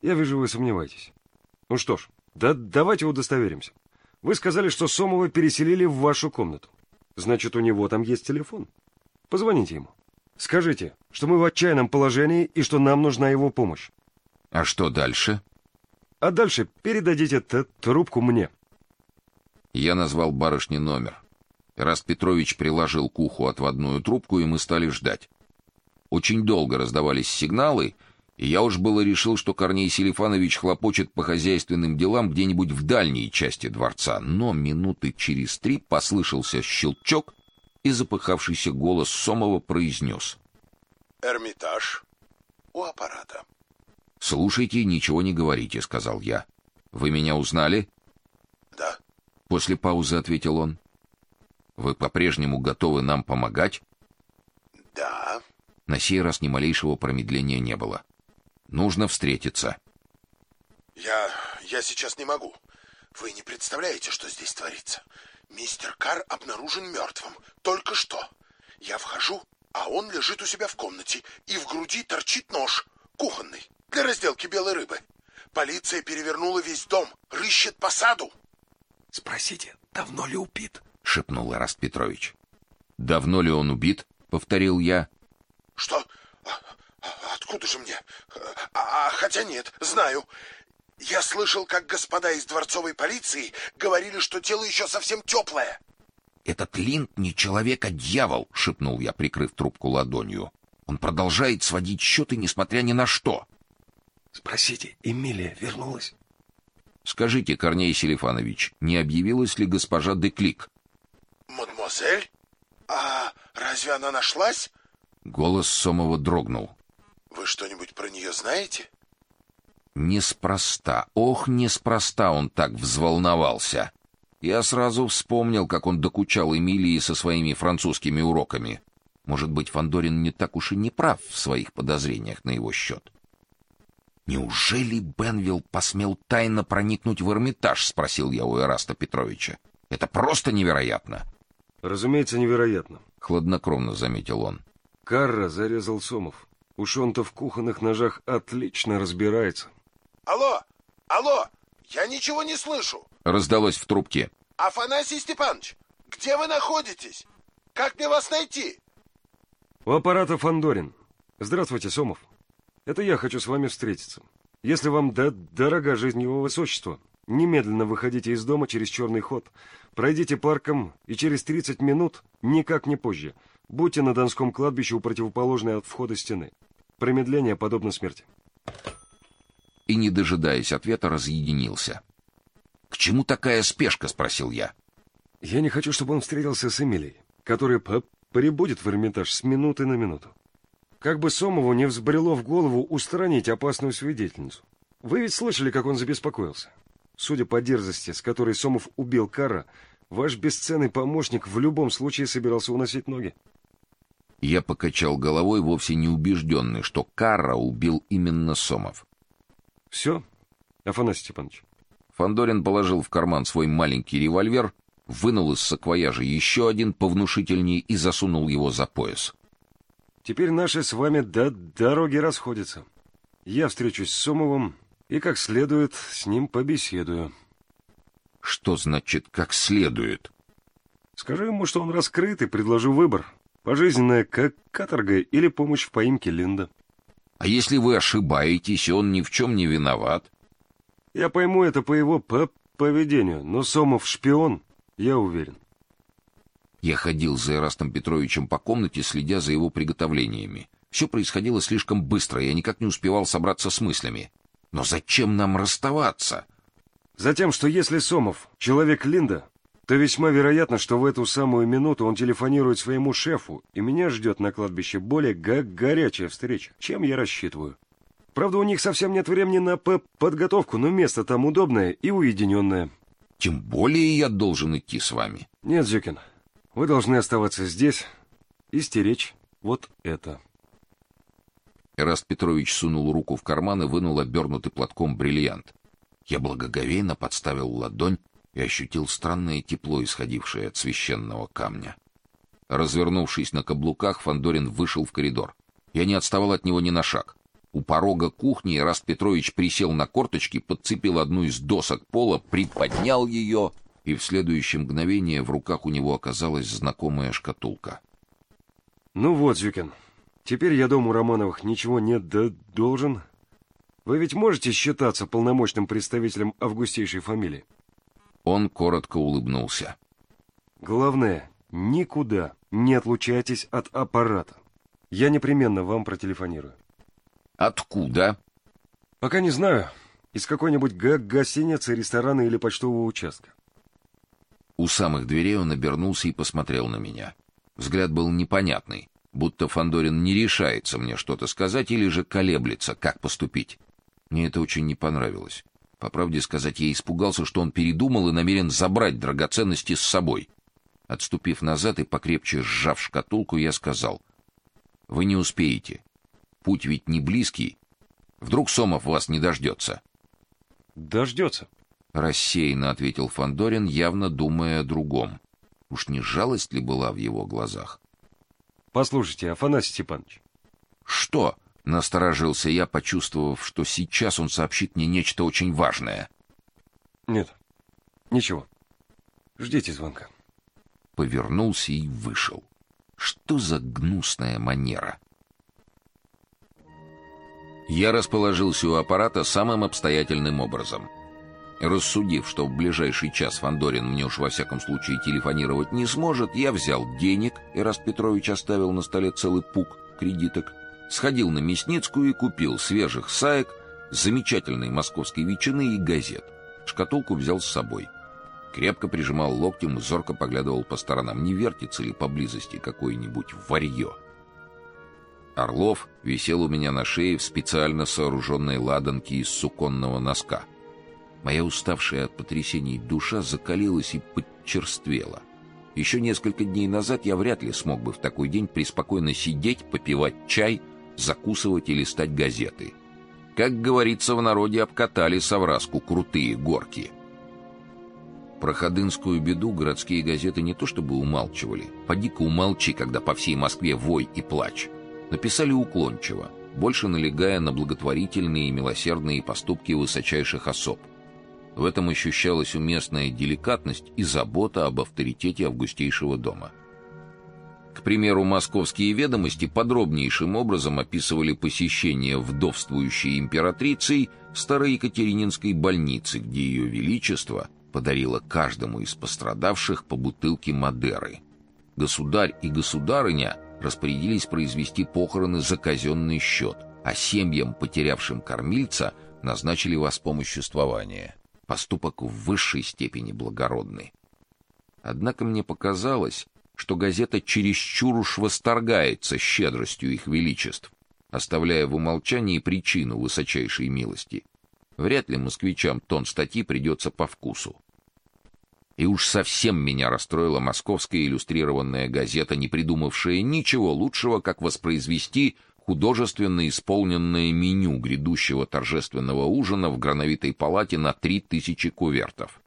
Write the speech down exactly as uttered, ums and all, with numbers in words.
Я вижу, вы сомневаетесь. Ну что ж, да давайте удостоверимся. Вы сказали, что Сомова переселили в вашу комнату. Значит, у него там есть телефон. Позвоните ему. Скажите, что мы в отчаянном положении и что нам нужна его помощь. А что дальше? А дальше передадите эту трубку мне. Я назвал барышне номер. Эраст Петрович приложил к уху отводную трубку, и мы стали ждать. Очень долго раздавались сигналы, и я уж было решил, что Корней Селифанович хлопочет по хозяйственным делам где-нибудь в дальней части дворца, но минуты через три послышался щелчок, и запыхавшийся голос Сомова произнес: «Эрмитаж у аппарата». «Слушайте, ничего не говорите», — сказал я. «Вы меня узнали?» «Да». После паузы ответил он. «Вы по-прежнему готовы нам помогать?» «Да». На сей раз ни малейшего промедления не было. «Нужно встретиться». «Я... я сейчас не могу. Вы не представляете, что здесь творится. Мистер Карр обнаружен мертвым. Только что. Я вхожу, а он лежит у себя в комнате, и в груди торчит нож, кухонный, для разделки белой рыбы. Полиция перевернула весь дом, рыщет по саду». «Спросите, давно ли убит?» — шепнул Эраст Петрович. «Давно ли он убит?» — повторил я. «Что? Откуда же мне? А, хотя нет, знаю. Я слышал, как господа из дворцовой полиции говорили, что тело еще совсем теплое». «Этот Линд не человек, а дьявол», — шепнул я, прикрыв трубку ладонью. «Он продолжает сводить счеты, несмотря ни на что». «Спросите, Эмилия вернулась?» «Скажите, Корней Селифанович, не объявилась ли госпожа Деклик?» «Мадемуазель? А разве она нашлась?» Голос Сомова дрогнул. «Вы что-нибудь про нее знаете?» Неспроста, ох, неспроста он так взволновался. Я сразу вспомнил, как он докучал Эмилии со своими французскими уроками. Может быть, Фандорин не так уж и не прав в своих подозрениях на его счет. «Неужели Бенвилл посмел тайно проникнуть в Эрмитаж?» — спросил я у Эраста Петровича. «Это просто невероятно!» «Разумеется, невероятно», — хладнокровно заметил он. «Карра зарезал Сомов. Уж он-то в кухонных ножах отлично разбирается». «Алло! Алло! Я ничего не слышу!» — раздалось в трубке. «Афанасий Степанович, где вы находитесь? Как мне вас найти?» «У аппарата Фандорин. Здравствуйте, Сомов. Это я хочу с вами встретиться. Если вам да дорога жизнь его высочества, немедленно выходите из дома через черный ход, пройдите парком и через тридцать минут, никак не позже, будьте на Донском кладбище у противоположной от входа стены. Промедление подобно смерти». И, не дожидаясь ответа, разъединился. «К чему такая спешка?» — спросил я. «Я не хочу, чтобы он встретился с Эмилией, которая прибудет в Эрмитаж с минуты на минуту. Как бы Сомову не взбрело в голову устранить опасную свидетельницу. Вы ведь слышали, как он забеспокоился. Судя по дерзости, с которой Сомов убил Карра, ваш бесценный помощник в любом случае собирался уносить ноги». Я покачал головой, вовсе не убежденный, что Карра убил именно Сомов. «Все, Афанасий Степанович». Фандорин положил в карман свой маленький револьвер, вынул из саквояжа еще один повнушительней и засунул его за пояс. «Теперь наши с вами до дороги расходятся. Я встречусь с Сомовым и как следует с ним побеседую». «Что значит «как следует»?» «Скажу ему, что он раскрыт, и предложу выбор. Пожизненная как каторга или помощь в поимке Линда». «А если вы ошибаетесь, и он ни в чем не виноват?» «Я пойму это по его по поведению, но Сомов шпион, я уверен». Я ходил за Эрастом Петровичем по комнате, следя за его приготовлениями. Все происходило слишком быстро, я никак не успевал собраться с мыслями. Но зачем нам расставаться? Затем, что если Сомов — человек Линда, то весьма вероятно, что в эту самую минуту он телефонирует своему шефу, и меня ждет на кладбище более го горячая встреча, чем я рассчитываю. Правда, у них совсем нет времени на п подготовку, но место там удобное и уединенное». «Тем более я должен идти с вами». «Нет, Зюкин, вы должны оставаться здесь и стеречь вот это». Эраст Петрович сунул руку в карман и вынул обернутый платком бриллиант. Я благоговейно подставил ладонь и ощутил странное тепло, исходившее от священного камня. Развернувшись на каблуках, Фандорин вышел в коридор. Я не отставал от него ни на шаг. У порога кухни Ираст Петрович присел на корточки, подцепил одну из досок пола, приподнял ее, и в следующее мгновение в руках у него оказалась знакомая шкатулка. Ну вот, Зюкин, теперь я дому Романовых ничего не д- должен. Вы ведь можете считаться полномочным представителем августейшей фамилии? Он коротко улыбнулся. Главное, никуда не отлучайтесь от аппарата. Я непременно вам протелефонирую. Откуда? Пока не знаю. Из какой-нибудь га- гостиницы, ресторана или почтового участка. У самых дверей он обернулся и посмотрел на меня. Взгляд был непонятный, будто Фандорин не решается мне что-то сказать или же колеблется, как поступить. Мне это очень не понравилось. По правде сказать, я испугался, что он передумал и намерен забрать драгоценности с собой. Отступив назад и покрепче сжав шкатулку, я сказал: «Вы не успеете. Путь ведь не близкий. Вдруг Сомов вас не дождется?» Дождется. Рассеянно ответил Фандорин, явно думая о другом. Уж не жалость ли была в его глазах? Послушайте, Афанасий Степанович. Что? Насторожился я, почувствовав, что сейчас он сообщит мне нечто очень важное. Нет, ничего. Ждите звонка. Повернулся и вышел. Что за гнусная манера? Я расположился у аппарата самым обстоятельным образом. Рассудив, что в ближайший час Фандорин мне уж во всяком случае телефонировать не сможет, я взял денег, Ираст Петрович оставил на столе целый пук кредиток, сходил на Мясницкую и купил свежих саек, замечательной московской ветчины и газет. Шкатулку взял с собой. Крепко прижимал локтем и зорко поглядывал по сторонам, не вертится ли поблизости какое-нибудь варьё. Орлов висел у меня на шее в специально сооруженной ладанке из суконного носка. Моя уставшая от потрясений душа закалилась и подчерствела. Еще несколько дней назад я вряд ли смог бы в такой день преспокойно сидеть, попивать чай, закусывать и листать газеты. Как говорится в народе, обкатали совраску крутые горки. Про ходынскую беду городские газеты не то чтобы умалчивали, поди-ка умолчи, когда по всей Москве вой и плач. Написали уклончиво, больше налегая на благотворительные и милосердные поступки высочайших особ. В этом ощущалась уместная деликатность и забота об авторитете августейшего дома. К примеру, московские ведомости подробнейшим образом описывали посещение вдовствующей императрицей Староекатерининской больницы, где ее величество подарило каждому из пострадавших по бутылке Мадеры. Государь и государыня распорядились произвести похороны за казенный счет, а семьям, потерявшим кормильца, назначили воспомоществование. Поступок в высшей степени благородный. Однако мне показалось, что газета чересчур уж восторгается щедростью их величеств, оставляя в умолчании причину высочайшей милости. Вряд ли москвичам тон статьи придется по вкусу. И уж совсем меня расстроила московская иллюстрированная газета, не придумавшая ничего лучшего, как воспроизвести художественно исполненное меню грядущего торжественного ужина в грановитой палате на три тысячи кувертов.